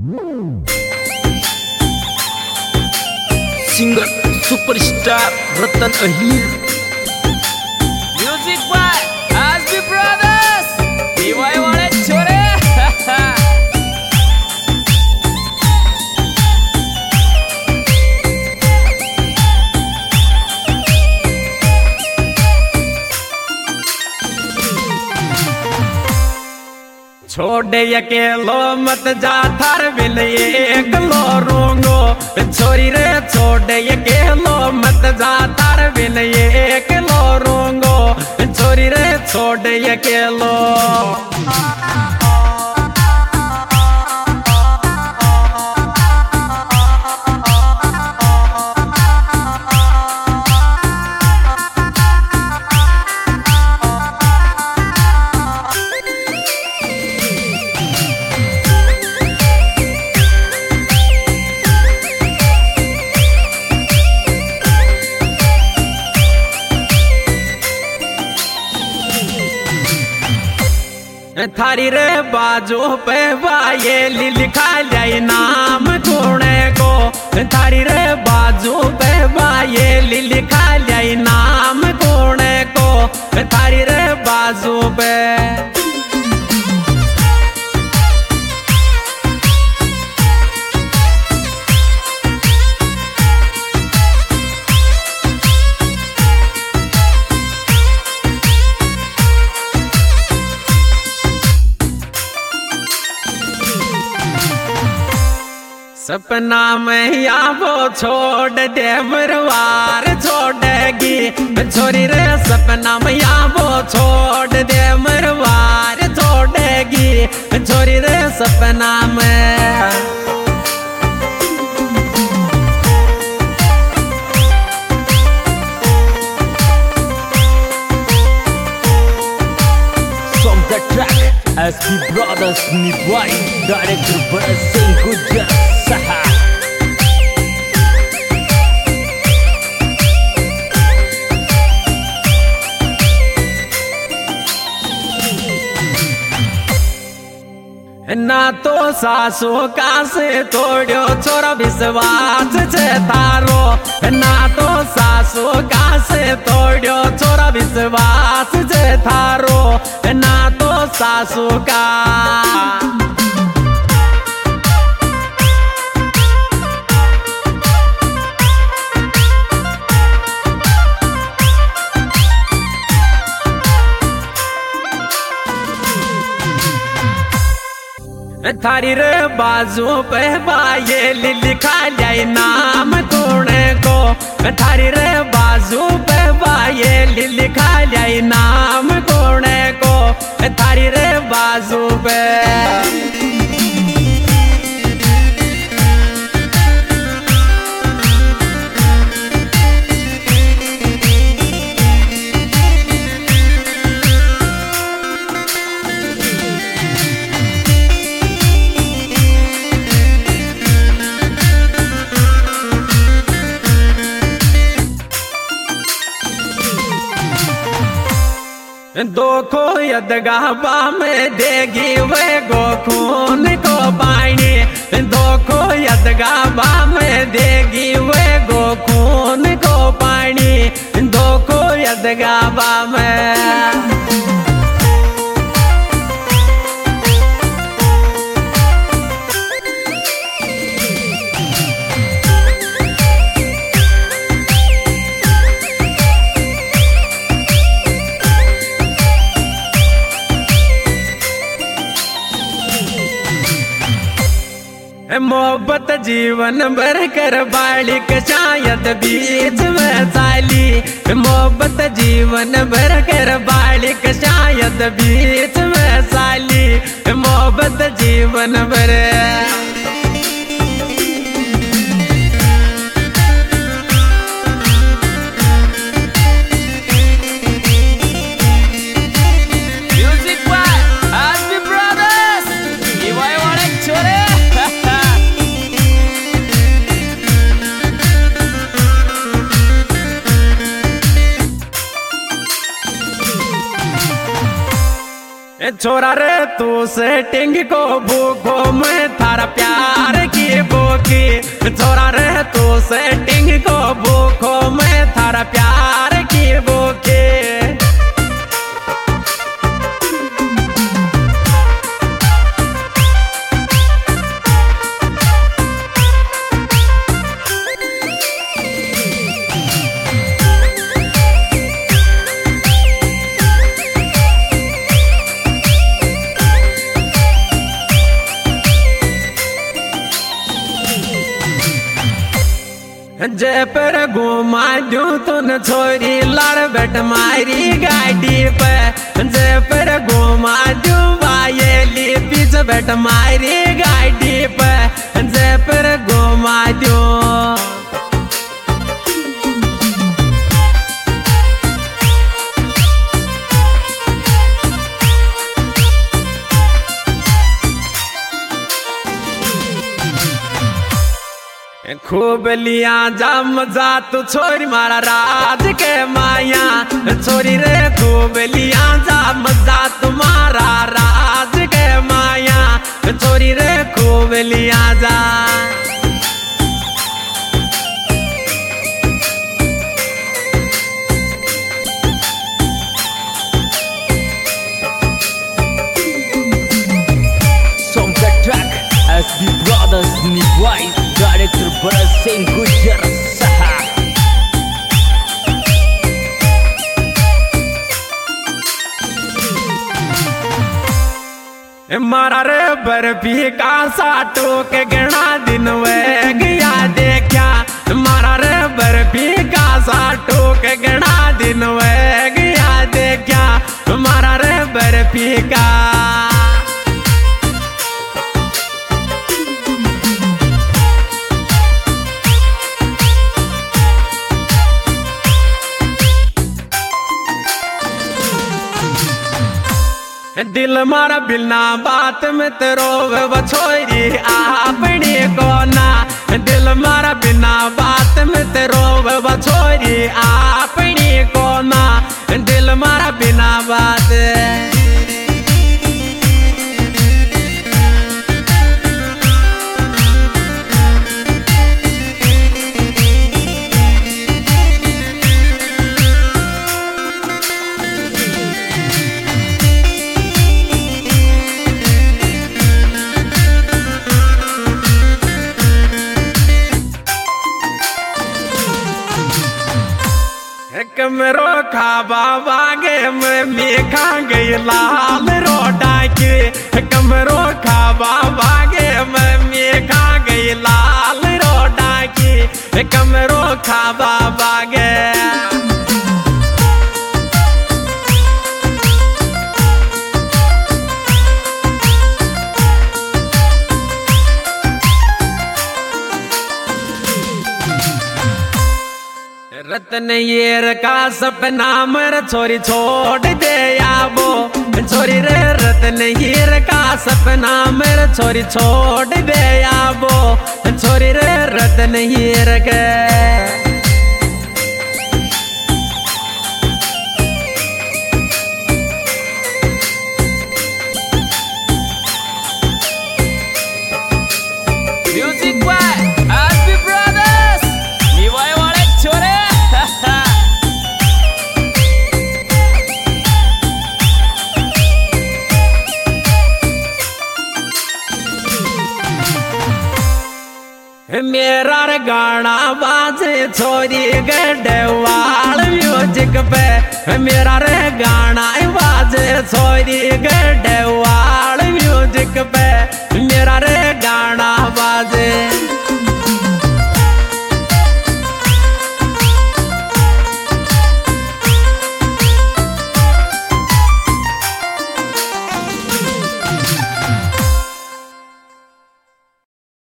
Singer superstar Ratan Ahir. Music by Aasbi brothers, DY वाले छोरे। छोड़े अकेलो मत जा थार बिन एकलो रोंगो छोरी रे, छोड़े अकेलो मत जा थार बिन एकलो रोंगो छोरी रे, छोड़े अकेलो। थारी रे बाजू पे बाये लिखा जाए नाम कोने को, थारी रे बाजू पे बाये लिखा जाए नाम कोने को, थारी रे बाजू पे। सपना में या वो छोड़ दे मरवार छोड़ेगी छोरी रे, सपना में या वो छोड़ दे मरवार छोड़ेगी छोरी रे, सपना में। आसबी ब्रदर्स निभाई डायरेक्टर भरत सिंह गुजर सहा। ना तो सासू का से तोड़ो छोरा विश्वास छे थारो, ना तो सासू का से तोड़ो छोरा विश्वास छे थारो, ना तो सासू का। थारी रे बाजू पे बाये लिखा जाए नाम कोने को, थारी रे बाजू पे बाये लिखा जाए नाम कोने को, थारी रे बाजू पे। दो को यदगाबा में देगी वे गो खून को पानी, दो को यदगाबा में देगी वे गो खून को पानी, दो को यदगाबा में। मोहब्बत जीवन भर कर बालिक शायद बीच में साली, मोहब्बत जीवन भर कर बालिक शायद बीच में साली, मोहब्बत जीवन भर। Music by Aasbi brothers, DY वाले छोरे। छोरा रे तू सेटिंग को भूखो मैं थारा प्यार जयपुर घुमा दूं तुन छोरी लड़ बैठ मारी गाड़ी पे जयपुर घुमा दूं वायली पीछ बैठ मारी गाड़ी पे जयपुर घुमा दूं। खूब लिया जा मजा तू छोरी मारा राज के माया छोरी रे खूब लिया जा मजा तुम्हारा राज के माया छोरी रे खूब लिया जा। Song the track SB Brothers Nivai Director Bharat Singh Gujar Saha मारा रे बर्फी का साटो के गणा दिन वे गया देखा मारा रे बर्फी का साटो के गणा दिन वे गया देखा मारा रे बर्फी का। दिल मारा बिना बात में तेरो बछोरी अपनी कोना दिल मारा बिना बात में तेरो बछोरी अपनी कोना दिल मारा बिना बात। कमरो खाबा बागे में मेखा गई लाल रोडा के कमरो खाबा बागे में मेखा गई लाल रोडा के कमरो खाबा बागे। रतन येर का सपना मर छोरी छोड़ दे आबो छोरी रे रतन येर का सपना मर छोरी छोड़ दे आबो छोरी रे रतन येर के। Music by SB Brothers Nivai wale chore मेरा गाना बाजे छोरी गढ़वाल म्यूजिक पे मेरा रे गाना बाजे छोरी गढ़वाल म्यूजिक पे मेरा रे